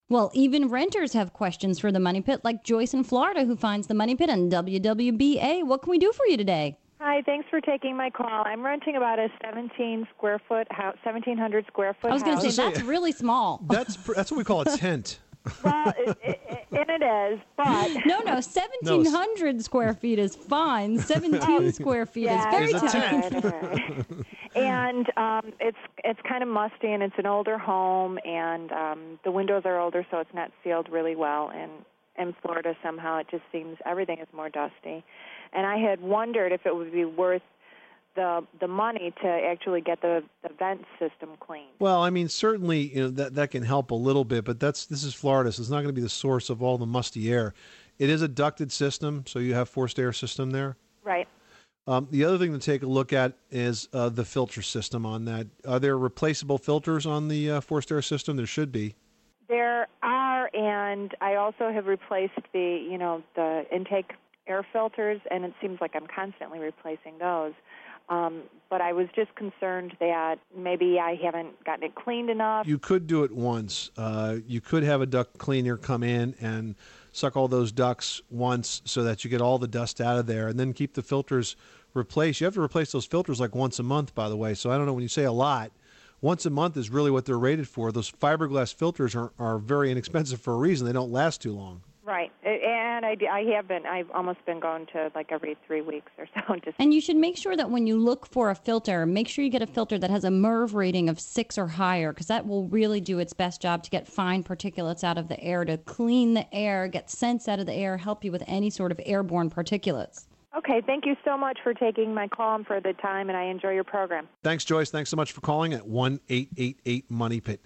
Well, even renters have questions for the Money Pit, like Joyce in Florida, who finds the Money Pit on WWBA. What can we do for you today? Hi, thanks for taking my call. I'm renting about a 1700 square foot house. I was going to say, that's really small. That's what we call a tent. Well, and it is, but... No, 1,700 square feet is fine. 17 square feet is very tight. Right. And it's kind of musty, and it's an older home, and the windows are older, so it's not sealed really well. And in Florida, somehow, it just seems everything is more dusty. And I had wondered if it would be worth the money to actually get the vent system cleaned. Well, I mean, certainly that can help a little bit, but this is Florida, so it's not going to be the source of all the musty air. It is a ducted system, so you have forced air system there. Right. The other thing to take a look at is the filter system on that. Are there replaceable filters on the forced air system? There should be. There are, and I also have replaced the intake air filters, and it seems like I'm constantly replacing those. But I was just concerned that maybe I haven't gotten it cleaned enough. You could do it once. You could have a duct cleaner come in and suck all those ducts once so that you get all the dust out of there, and then keep the filters replaced. You have to replace those filters like once a month, by the way. So I don't know, when you say a lot, once a month is really what they're rated for. Those fiberglass filters are very inexpensive for a reason. They don't last too long. Right, and I've almost been going to like every 3 weeks or so. And you should make sure that when you look for a filter, make sure you get a filter that has a MERV rating of 6 or higher, because that will really do its best job to get fine particulates out of the air, to clean the air, get scents out of the air, help you with any sort of airborne particulates. Okay, thank you so much for taking my call and for the time, and I enjoy your program. Thanks, Joyce. Thanks so much for calling at 1-888-MONEY-PIT,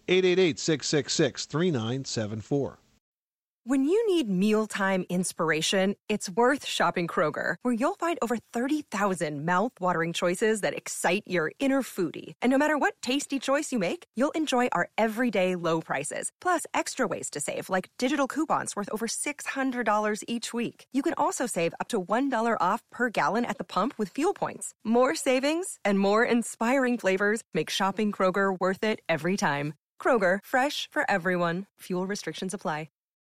888-666-3974. When you need mealtime inspiration, it's worth shopping Kroger, where you'll find over 30,000 mouth-watering choices that excite your inner foodie. And no matter what tasty choice you make, you'll enjoy our everyday low prices, plus extra ways to save, like digital coupons worth over $600 each week. You can also save up to $1 off per gallon at the pump with fuel points. More savings and more inspiring flavors make shopping Kroger worth it every time. Kroger, fresh for everyone. Fuel restrictions apply.